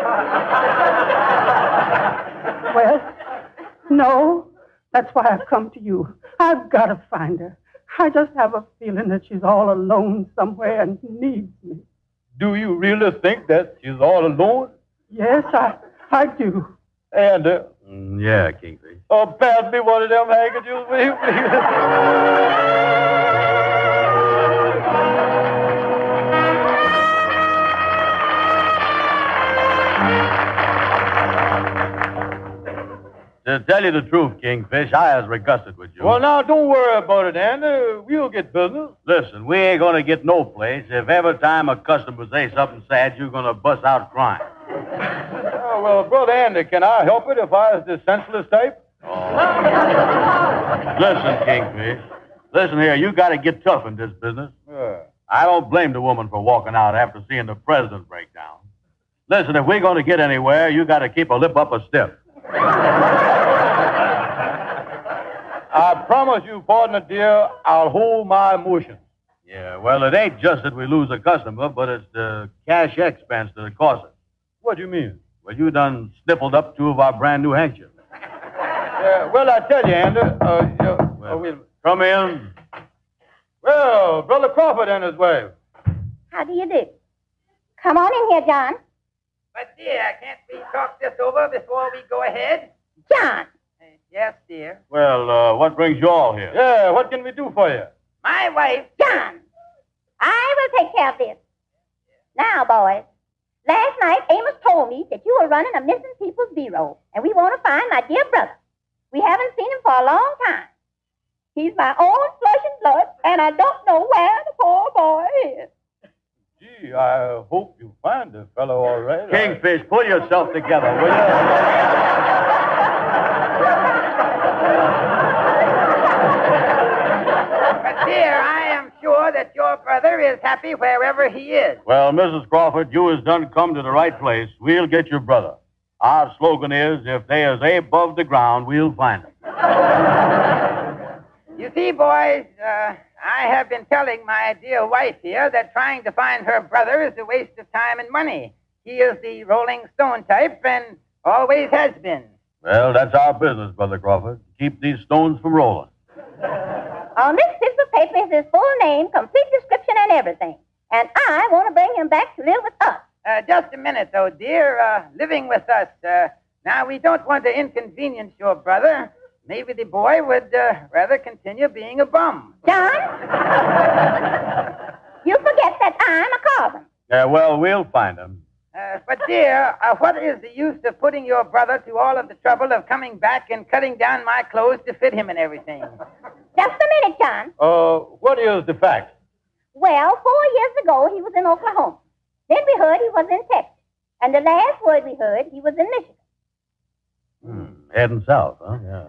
M: Well, no. That's why I've come to you. I've got to find her. I just have a feeling that she's all alone somewhere and needs me.
L: Do you really think that she's all alone?
M: Yes, I, I do.
L: And, uh,
J: mm, yeah, Kingfish.
L: Oh, pass me one of them handkerchiefs, will you, please?
J: To tell you the truth, Kingfish, I was disgusted with you.
L: Well, now, don't worry about it, Andy. We'll get business.
J: Listen, we ain't going to get no place if every time a customer says something sad, you're going to bust out crying.
L: Oh, well, Brother Andy, can I help it if I was the senseless type?
J: Oh. Listen, Kingfish. Listen here, you got to get tough in this business.
L: Yeah.
J: I don't blame the woman for walking out after seeing the president break down. Listen, if we're going to get anywhere, you got to keep a lip up a step.
L: promise you, partner dear, I'll hold my emotions.
J: Yeah, well, it ain't just that we lose a customer, but it's the cash expense that it costs us.
L: What do you mean?
J: Well, you done snippled up two of our brand new handkerchiefs.
L: Yeah, well, I tell you, Andy. Uh, uh,
J: Well,
L: uh, wait a minute.
J: come in.
L: Well, Brother Crawford and his wife.
K: How do you do? Come on in here, John.
I: But, dear, can't we talk this over before we go ahead?
K: John.
I: Uh, yes, dear.
J: Well, uh, what brings you all here?
L: Yeah, what can we do for you?
I: My wife.
K: John. I will take care of this. Now, boys. Last night, Amos told me that you were running a missing people's bureau, and we want to find my dear brother. We haven't seen him for a long time. He's my own flesh and blood, and I don't know where the poor boy is.
L: Gee, I hope you find the fellow all right.
J: Kingfish, pull yourself together, will you?
I: But, dear, I am sure that your brother is happy wherever he is.
J: Well, Missus Crawford, you has done come to the right place. We'll get your brother. Our slogan is, if they is above the ground, we'll find him.
I: You see, boys, uh, I have been telling my dear wife here that trying to find her brother is a waste of time and money. He is the Rolling Stone type and always has been.
J: Well, that's our business, Brother Crawford. Keep these stones from rolling.
K: On this piece of paper is his full name, complete description, and everything. And I want to bring him back to live with us.
I: Uh, just a minute, though, dear. Uh, living with us. Uh, now, we don't want to inconvenience your brother. Maybe the boy would uh, rather continue being a bum.
K: John? You forget that I'm a Carson.
J: Yeah, well, we'll find him.
I: Uh, but, dear, uh, what is the use of putting your brother to all of the trouble of coming back and cutting down my clothes to fit him and everything?
K: Just a minute, John.
L: Uh, what is the fact?
K: Well, four years ago, he was in Oklahoma. Then we heard he was in Texas. And the last word we heard, he was in Michigan.
J: Hmm, heading south, huh? Yeah.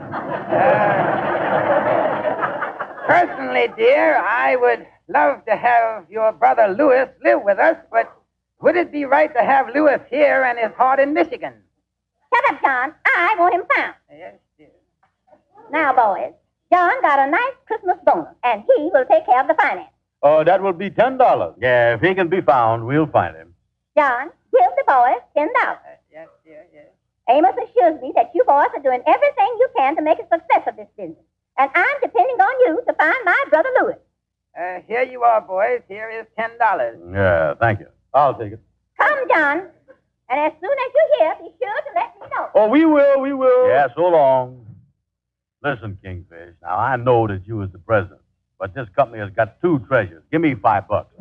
I: Uh, personally, dear, I would love to have your brother Louis live with us, but would it be right to have Louis here and his heart in Michigan?
K: Shut up, John. I want him found.
I: Yes, dear.
K: Now, boys, John got a nice Christmas bonus, and he will take care of the finance.
L: Oh, that will be ten dollars.
J: Yeah, if he can be found, we'll find him.
K: John, give the boys ten dollars.
I: Uh, yes, dear, yes.
K: Amos assures me that you boys are doing everything you can to make a success of this business. And I'm depending on you to find my brother Louis.
I: Uh, here you are, boys. Here is ten dollars.
J: Yeah, thank you.
L: I'll take it.
K: Come, John. And as soon as you're here, be sure to let me know.
L: Oh, we will, we will.
J: Yeah, so long. Listen, Kingfish, now I know that you is the president, but this company has got two treasures. Give me five bucks.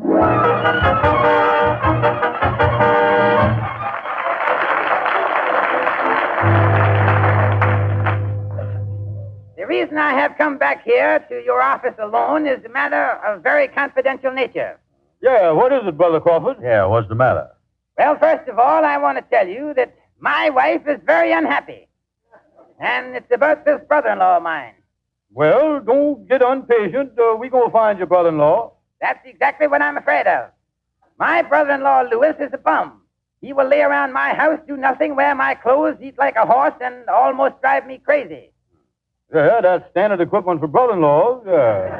I: The reason I have come back here to your office alone is a matter of very confidential nature.
L: Yeah, what is it, Brother Crawford?
J: Yeah, what's the matter?
I: Well, first of all, I want to tell you that my wife is very unhappy. And it's about this brother-in-law of mine.
L: Well, don't get impatient. Uh, we gonna find your brother-in-law.
I: That's exactly what I'm afraid of. My brother-in-law, Louis, is a bum. He will lay around my house, do nothing, wear my clothes, eat like a horse, and almost drive me crazy.
L: Yeah, that's standard equipment for brother-in-laws. Yeah.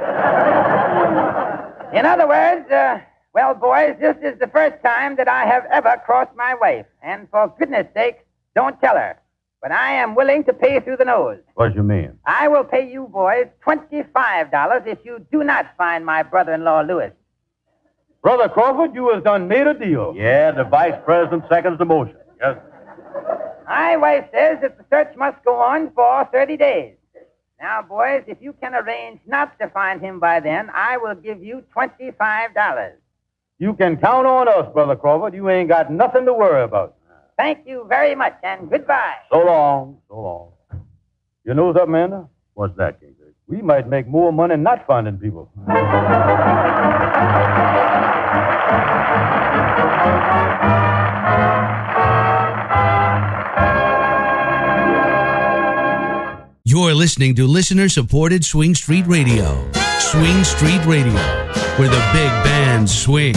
I: In other words, uh, well, boys, this is the first time that I have ever crossed my wife. And for goodness sake, don't tell her. But I am willing to pay through the nose.
J: What do you mean?
I: I will pay you boys twenty-five dollars if you do not find my brother-in-law, Louis.
L: Brother Crawford, you has done made a deal.
J: Yeah, the vice president seconds the motion. Yes.
I: My wife says that the search must go on for thirty days. Now, boys, if you can arrange not to find him by then, I will give you twenty-five dollars.
L: You can count on us, Brother Crawford. You ain't got nothing to worry about.
I: Thank you very much, and goodbye.
J: So long. So long.
L: You know something, Amanda?
J: What's that, Kingfish?
L: We might make more money not finding people.
B: You're listening to listener-supported Swing Street Radio. Swing Street Radio, where the big bands swing.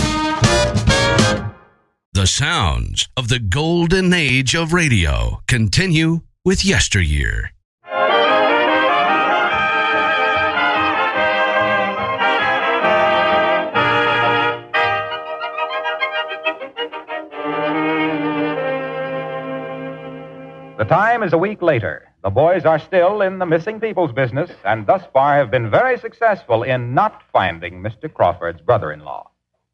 B: The sounds of the golden age of radio continue with Yesteryear.
H: The time is a week later. The boys are still in the missing people's business and thus far have been very successful in not finding Mister Crawford's brother-in-law.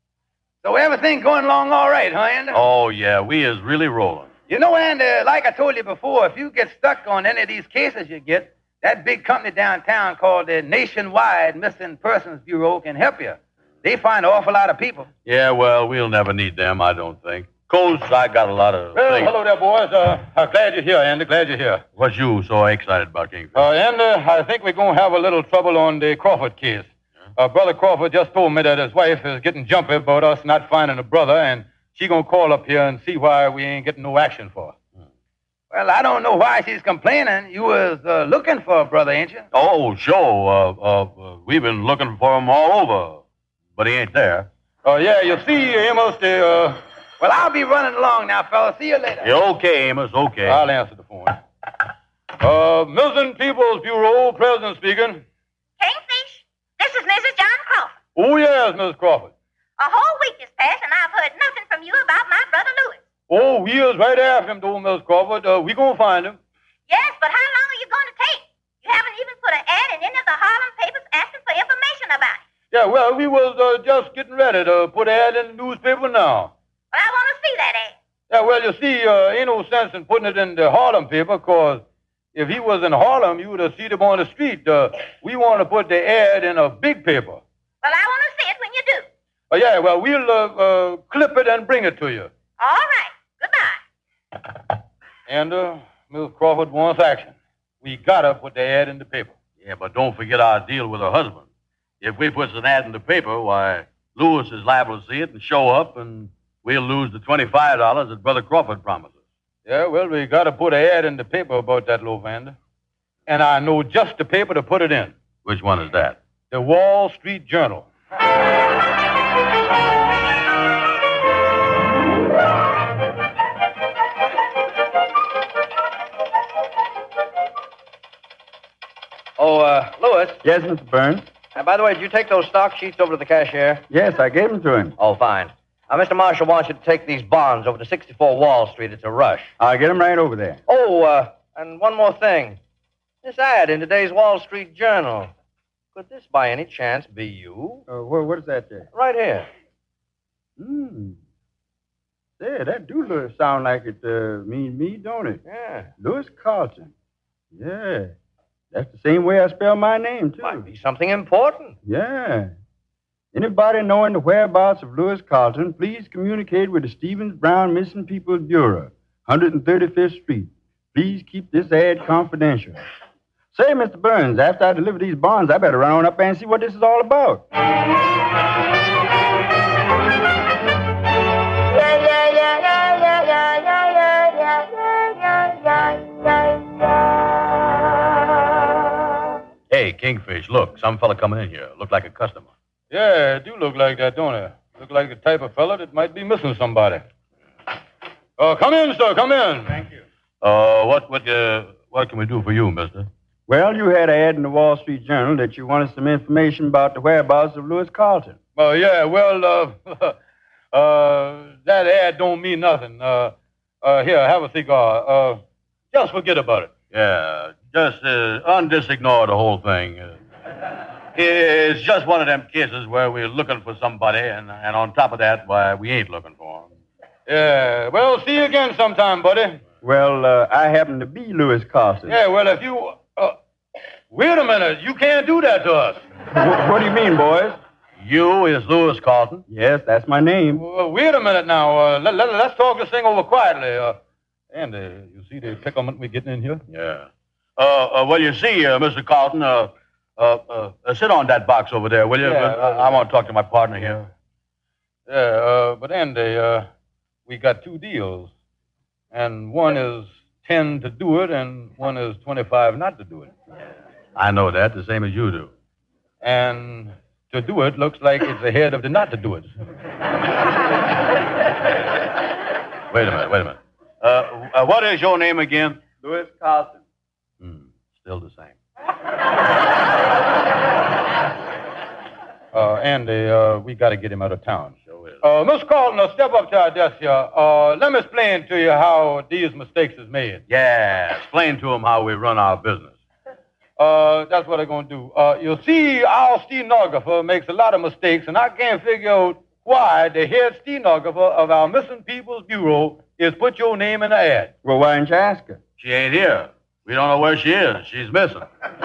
I: So everything going along all right, huh, Andy?
J: Oh, yeah, we is really rolling.
I: You know, Andy, like I told you before, if you get stuck on any of these cases you get, that big company downtown called the Nationwide Missing Persons Bureau can help you. They find an awful lot of people.
J: Yeah, well, we'll never need them, I don't think. Course, I got a lot of
L: Well,
J: things.
L: hello there, boys. Uh, I'm glad you're here, Andy. Glad you're here.
J: What you so excited about, Kingfish?
L: Uh, Andy, I think we're going to have a little trouble on the Crawford case. Uh, Brother Crawford just told me that his wife is getting jumpy about us not finding a brother, and she going to call up here and see why we ain't getting no action for her.
I: Well, I don't know why she's complaining. You was uh, looking for a brother, ain't you?
J: Oh, sure. Uh, uh, uh, we've been looking for him all over, but he ain't there.
L: Oh, uh, yeah, you see, Amos, the... Uh...
I: Well, I'll be running along now, fellas. See you later.
J: Yeah, okay, Amos, okay.
L: I'll answer the phone. Uh, Missing People's Bureau, President speaking.
K: Kingfish, this is Missus John Crawford.
L: Oh, yes, Miss Crawford.
K: A whole week has passed, and I've heard nothing from you about my brother Louis.
L: Oh, we is right after him, though, Miss Crawford. Uh, we gonna find him.
K: Yes, but how long are you going to take? You haven't even put an ad in any of the Harlem papers asking for information about it.
L: Yeah, well, we was uh, just getting ready to put an ad in the newspaper now.
K: Well, I want to see that ad.
L: Yeah, well, you see, uh, ain't no sense in putting it in the Harlem paper, because if he was in Harlem, you would have seen him on the street. Uh, we want to put the ad in a big paper.
K: Well, I want to see it when you do.
L: Oh, yeah, well, we'll uh, uh, clip it and bring it to you.
K: All right. Goodbye.
L: And uh, Miss Crawford wants action. We gotta put the ad in the paper.
J: Yeah, but don't forget our deal with her husband. If we put an ad in the paper, why, Louis is liable to see it and show up, and we'll lose the twenty-five dollars that Brother Crawford promised us.
L: Yeah, well, we gotta put an ad in the paper about that loaf, Andy. And I know just the paper to put it in.
J: Which one is that?
L: The Wall Street Journal.
N: Oh, uh, Louis.
O: Yes, Mister Burns?
N: Uh, by the way, did you take those stock sheets over to the cashier?
O: Yes, I gave them to him.
N: Oh, fine. Now, Mister Marshall wants you to take these bonds over to sixty-four Wall Street. It's a rush.
O: I'll get them right over there.
N: Oh, uh, and one more thing. This ad in today's Wall Street Journal. Could this by any chance be you?
O: Uh, what, what is that there?
N: Right here.
O: Hmm. Say, that do look, sound like it uh, means me, don't it?
N: Yeah.
O: Louis Carlton. Yeah. That's the same way I spell my name, too.
N: Might be something important.
O: Yeah. Anybody knowing the whereabouts of Louis Carlton, please communicate with the Stevens Brown Missing People's Bureau, one thirty-fifth Street. Please keep this ad confidential. Say, Mister Burns, after I deliver these bonds, I better run on up and see what this is all about.
J: Hey, Kingfish, look, some fella coming in here. Look like a customer.
L: Yeah, it do look like that, don't it? Look like the type of fella that might be missing somebody. Uh, come in, sir, come in.
O: Thank you.
J: Uh, what, what, uh, what can we do for you, mister?
O: Well, you had an ad in the Wall Street Journal that you wanted some information about the whereabouts of Louis Carlton.
L: Oh, uh, yeah, well, uh, uh, that ad don't mean nothing. Uh, uh, here, have a cigar. Uh, just forget about it.
J: Yeah, just, uh, undisignore the whole thing. Uh, it's just one of them cases where we're looking for somebody, and, and on top of that, why, we ain't looking for him.
L: Yeah, well, see you again sometime, buddy.
O: Well, uh, I happen to be Louis Carlton.
L: Yeah, well, if you... Uh, wait a minute. You can't do that to us.
O: What, what do you mean, boys?
J: You is Louis Carlton?
O: Yes, that's my name.
L: Well, wait a minute now. Uh, let, let, let's talk this thing over quietly. Uh, and uh, you see the picklement we're getting in here?
J: Yeah. Uh, uh, well, you see, uh, Mister Carlton, uh, uh, uh, uh, sit on that box over there, will you?
L: Yeah,
J: uh, I want to talk to my partner here.
L: Yeah, uh, but Andy, uh, we got two deals. And one is ten to do it, and one is twenty-five not to do it.
J: I know that, the same as you do.
L: And to do it looks like it's ahead of the not to do it.
J: Wait a minute, wait a minute. Uh, uh, what is your name again?
O: Louis Carlton.
J: Hmm, still the same.
L: uh, Andy, uh, we got to get him out of town.
J: Sure is.
L: Uh, Miss Carlton, uh, step up to our desk here. Uh, let me explain to you how these mistakes is made.
J: Yeah, explain to them how we run our business.
L: Uh, that's what I'm going to do. Uh, you see, our stenographer makes a lot of mistakes, and I can't figure out why the head stenographer of our Missing People's Bureau is put your name in the ad.
O: Well, why didn't you ask her?
J: She ain't here. We don't know where she is. She's missing.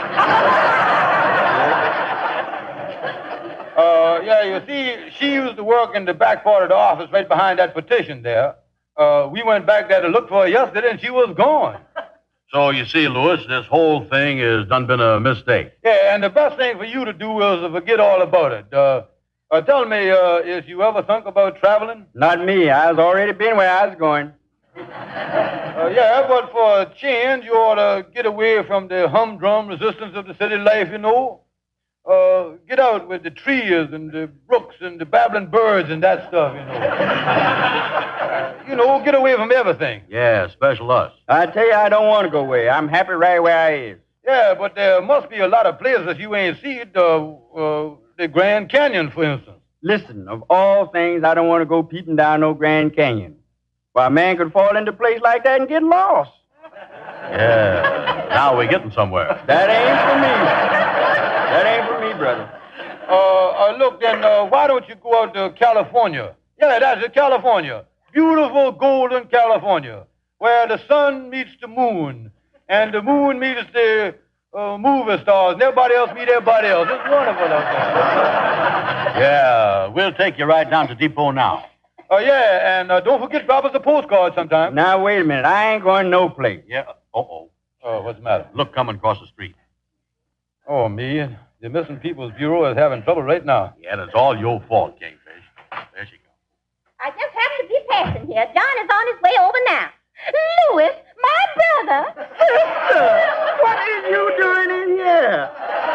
L: Uh, yeah, you see, she used to work in the back part of the office right behind that petition there. Uh, we went back there to look for her yesterday, and she was gone.
J: So, you see, Louis, this whole thing has done been a mistake.
L: Yeah, and the best thing for you to do is to forget all about it. Uh, uh, tell me, uh, if you ever think about traveling?
O: Not me. I was already been where I was going.
L: Uh, yeah, but for a change, you ought to get away from the humdrum resistance of the city life, you know. Uh, get out with the trees and the brooks and the babbling birds and that stuff, you know. uh, you know, get away from everything.
J: Yeah, special us.
O: I tell you, I don't want to go away. I'm happy right where I is.
L: Yeah, but there must be a lot of places you ain't seen. Uh, uh, the Grand Canyon, for instance.
O: Listen, of all things, I don't want to go peeping down no Grand Canyon. Why, a man could fall into a place like that and get lost.
J: Yeah, now we're getting somewhere.
O: That ain't for me. That ain't for me, brother.
L: Uh, uh look, then, uh, why don't you go out to California? Yeah, that's it, California. Beautiful golden California, where the sun meets the moon, and the moon meets the uh, movie stars, and everybody else meets everybody else. It's wonderful out there.
J: Yeah, we'll take you right down to Depot now.
L: Oh, uh, yeah, and uh, don't forget to drop us a postcard sometime.
O: Now, wait a minute. I ain't going no place.
J: Yeah, uh-oh.
L: Oh, what's the matter?
J: Look coming across the street.
L: Oh, me. The Missing People's Bureau is having trouble right now.
J: Yeah, that's all your fault, Kingfish. There she goes.
K: I just happened to be passing here. John is on his way over now. Louis, my brother.
O: Sister, what are you doing in here?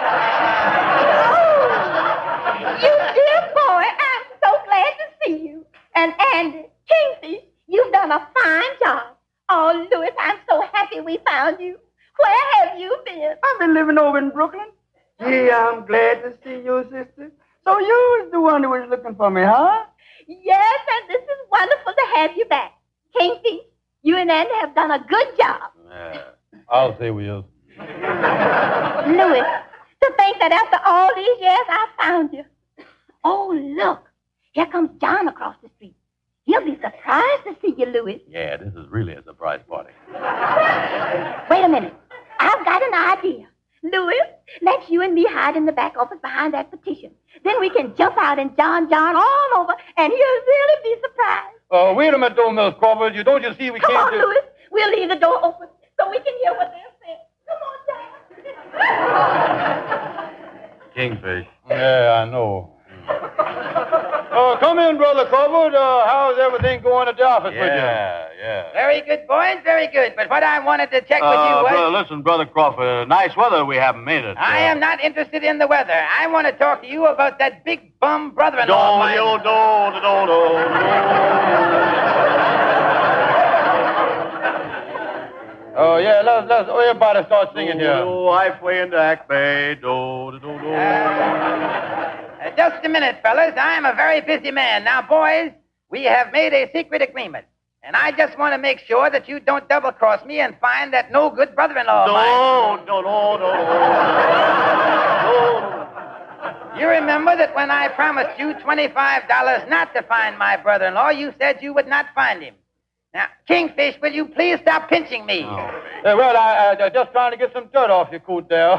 K: Oh, you dear boy, I'm so glad to see you. And Andy, Kingfish, you've done a fine job. Oh, Louis, I'm so happy we found you. Where have you been?
O: I've been living over in Brooklyn. Gee, I'm glad to see you, sister. So you was the one who was looking for me, huh?
K: Yes, and this is wonderful to have you back. Kingfish, you and Andy have done a good job.
L: Yeah, I'll say we is.
K: Louis, to think that after all these years I found you. Oh, look. Here comes John across the street. He'll be surprised to see you, Louis.
J: Yeah, this is really a surprise party.
K: Wait a minute. I've got an idea. Louis, let's you and me hide in the back office behind that petition. Then we can jump out and John John all over, and he'll really be surprised.
L: Uh, wait a minute, though, Miss Crawford. You don't you see we
K: Come
L: can't...
K: on,
L: do...
K: Louis. We'll leave the door open so we can hear what they're saying. Come on, John.
J: Kingfish.
L: Yeah, I know. Uh, come in, Brother Crawford. Uh, how's everything going at the office with you?
J: Yeah, yeah.
I: Very good, boys, very good. But what I wanted to check
J: Uh,
I: with you was...
J: brother, listen, Brother Crawford, nice weather we haven't made it.
I: I
J: uh,
I: am not interested in the weather. I want to talk to you about that big bum brother-in-law of mine.
J: Don't, don't, don't,
L: Oh, yeah, let's, let's everybody start singing here.
J: Oh, I play in the Acme. Do, do, do, do.
I: Uh, just a minute, fellas. I am a very busy man. Now, boys, we have made a secret agreement. And I just want to make sure that you don't double-cross me and find that no good brother-in-law of mine.
J: No, no, no, no.
I: You remember that when I promised you twenty-five dollars not to find my brother-in-law, you said you would not find him. Now, Kingfish, will you please stop pinching me?
L: Oh, yeah, well, I, I, I'm just trying to get some dirt off your coat there.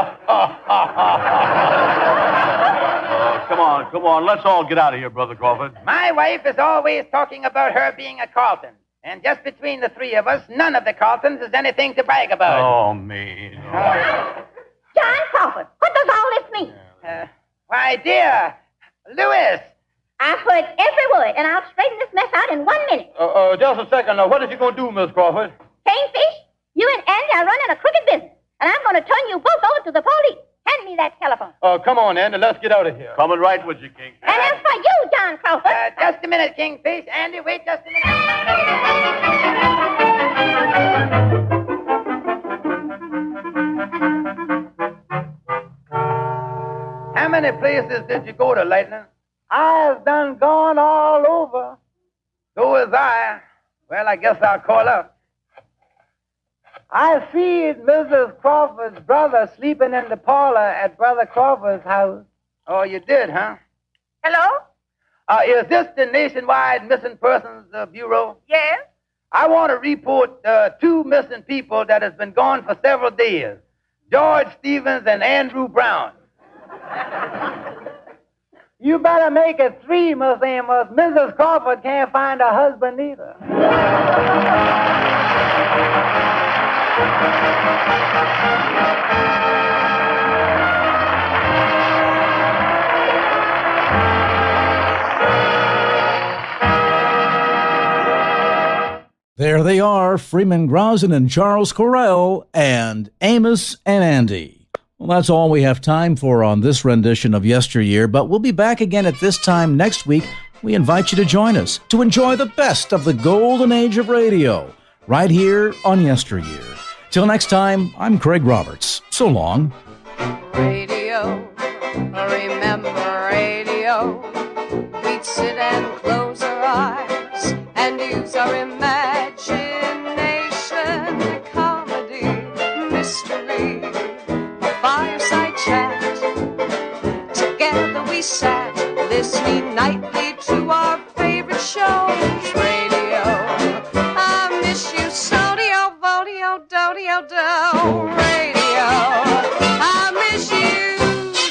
J: Uh, come on, come on. Let's all get out of here, Brother Crawford.
I: My wife is always talking about her being a Carlton. And just between the three of us, none of the Carltons is anything to brag about.
J: Oh, me. No.
K: John Crawford, what does all this mean?
I: Uh, why, dear, Louis.
K: I've heard every word, and I'll straighten this mess out in one minute.
L: Uh, uh, just a second. Now, what is you going to do, Miss Crawford?
K: Kingfish, you and Andy are running a crooked business, and I'm going to turn you both over to the police. Hand me that telephone.
L: Uh, come on, Andy. Let's get out of here.
J: Coming right with you, King.
K: And as for you, John Crawford...
I: Uh, just a minute, Kingfish. Andy, wait just a minute. How many places did you go to, Lightning? I has done gone all over. So is I. Well, I guess I'll call up. I see Missus Crawford's brother sleeping in the parlor at Brother Crawford's house. Oh, you did, huh?
P: Hello?
I: Uh, is this the Nationwide Missing Persons uh, Bureau?
P: Yes?
I: I want to report uh, two missing people that has been gone for several days. George Stevens and Andrew Brown. You better make it three, Miss Amos. Missus Crawford can't find her husband either.
C: There they are, Freeman Grausen and Charles Correll, and Amos and Andy. Well, that's all we have time for on this rendition of Yesteryear, but we'll be back again at this time next week. We invite you to join us to enjoy the best of the golden age of radio, right here on Yesteryear. Till next time, I'm Craig Roberts. So long.
A: Radio, remember radio. We'd sit and close our eyes and use our imagination. Comedy, mystery, a fireside chat. Together we sat, listening night